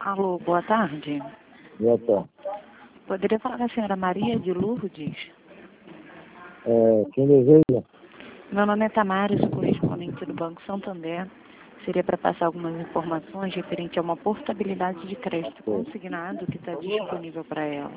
Alô, boa tarde. Boa tarde. Poderia falar com a senhora Maria de Lourdes? Quem deseja? Meu nome é Tamara, sou correspondente do Banco Santander. Seria para passar algumas informações referente a uma portabilidade de crédito consignado que está disponível para ela.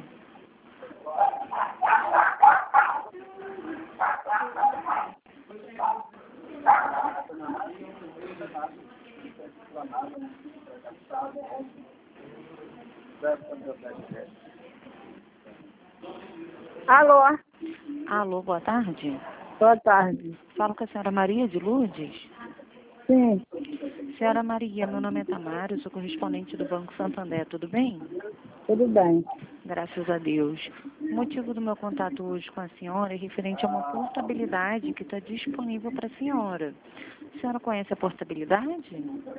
Alô, Alô, boa tarde. boa tarde. Falo com a senhora Maria de Lourdes? Sim, Senhora Maria, meu nome é Tamara, eu sou correspondente do Banco Santander, tudo bem? tudo bem. Graças a Deus. O motivo do meu contato hoje com a senhora é referente a uma portabilidade que está disponível para a senhora. A senhora conhece a portabilidade?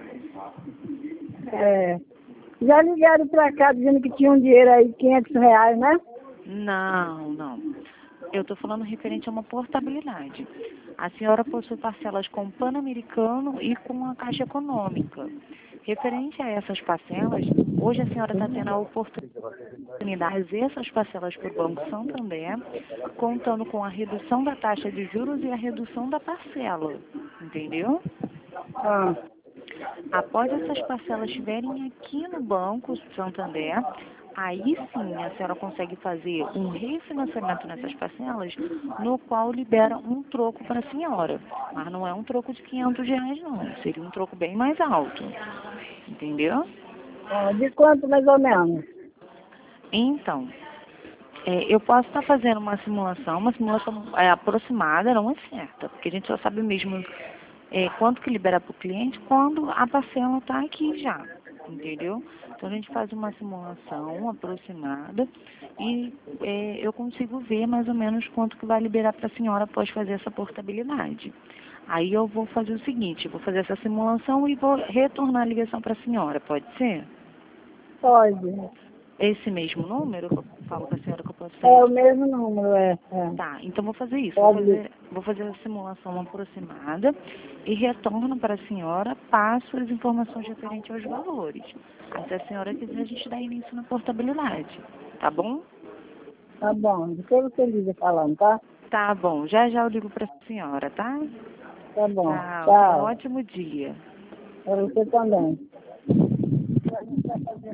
Já ligaram pra cá dizendo que tinha um dinheiro aí, R$ 500, né? Não. Eu estou falando referente a uma portabilidade. A senhora possui parcelas com o Pan-Americano e com a Caixa Econômica. Referente a essas parcelas, hoje a senhora está tendo a oportunidade de fazer essas parcelas para o Banco Santander, contando com a redução da taxa de juros e a redução da parcela. Entendeu? Ah, Após essas parcelas estiverem aqui no Banco Santander, aí sim a senhora consegue fazer um refinanciamento nessas parcelas, no qual libera um troco para a senhora. Mas não é um troco de R$ 500 não, seria um troco bem mais alto. Entendeu? de quanto mais ou menos? Então, eu posso estar fazendo uma simulação aproximada, não é certa, porque a gente só sabe mesmo quanto que libera para o cliente quando a parcela está aqui já, entendeu? Então a gente faz uma simulação aproximada e eu consigo ver mais ou menos quanto que vai liberar para a senhora após fazer essa portabilidade. Aí eu vou fazer o seguinte, vou fazer essa simulação e vou retornar a ligação para a senhora, pode ser? Pode. Esse mesmo número que eu falo com a senhora que eu posso É fazer? o mesmo número. Tá, então vou fazer isso. Pode. Vou fazer a simulação aproximada e retorno para a senhora, passo as informações referentes aos valores. Aí, se a senhora quiser, a gente dá início na portabilidade. Tá bom? Tá bom. Depois você liga falando, tá? Tá bom. Já eu ligo para a senhora, tá? Tá bom. Tá. Tenha um Tchau. ótimo dia. Para você também.